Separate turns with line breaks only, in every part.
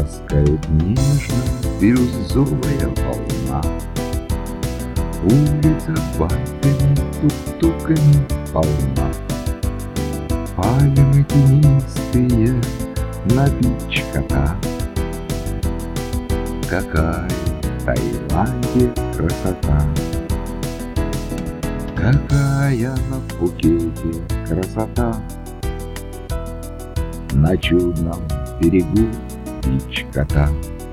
Ласкает нежно бирюзовая волна. Улица банками, тук-туками полна. Пальмы тенистые на бич кота. Какая в Таиланде красота! Какая на Пхукете красота! На чудном берегу бич кота.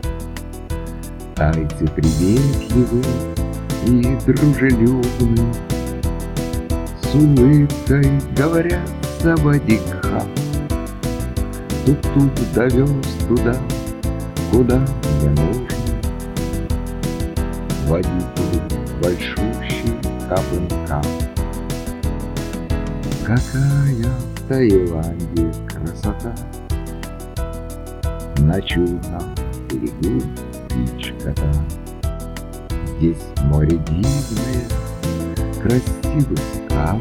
Тайцы приветливы и дружелюбны, с улыбкой говорят савадикха. Тук-тук довез туда, куда мне нужно. Водитель большущий капынка. Какая в Таиланде красота! На чудном берегу бич кота. Здесь море дивное, красивых скал,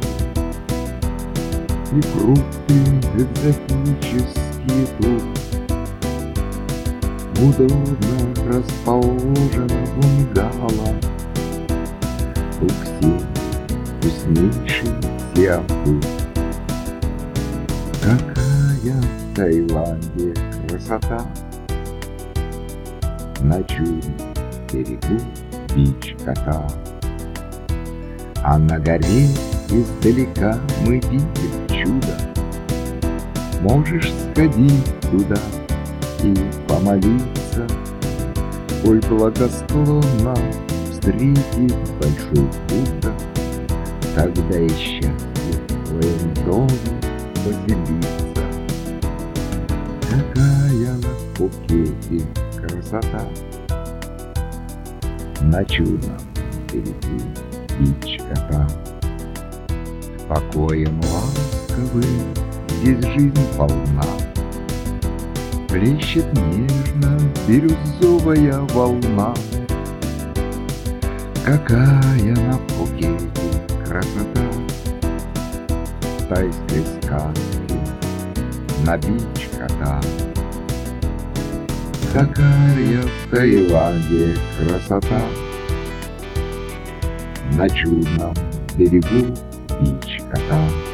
и фрукты экзотические тут. Удобно расположена бунгало. Уксин вкуснейший сиампу. Какая в Таиланде красота! На чудном берегу бич кота. А на горе издалека мы видим чудо. Можешь сходить туда и помолиться, коль благосклонно встретит большой Будда, тогда и счастье в твоем доме поселится. Какая на Пхукете красота! На чудном берегу бич кота. Покоем ласковым здесь жизнь полна. Плещет нежно бирюзовая волна. Какая на Пхукете красота! В тайской сказке на бич кота. Какая в Таиланде красота! На чудном берегу бич кота.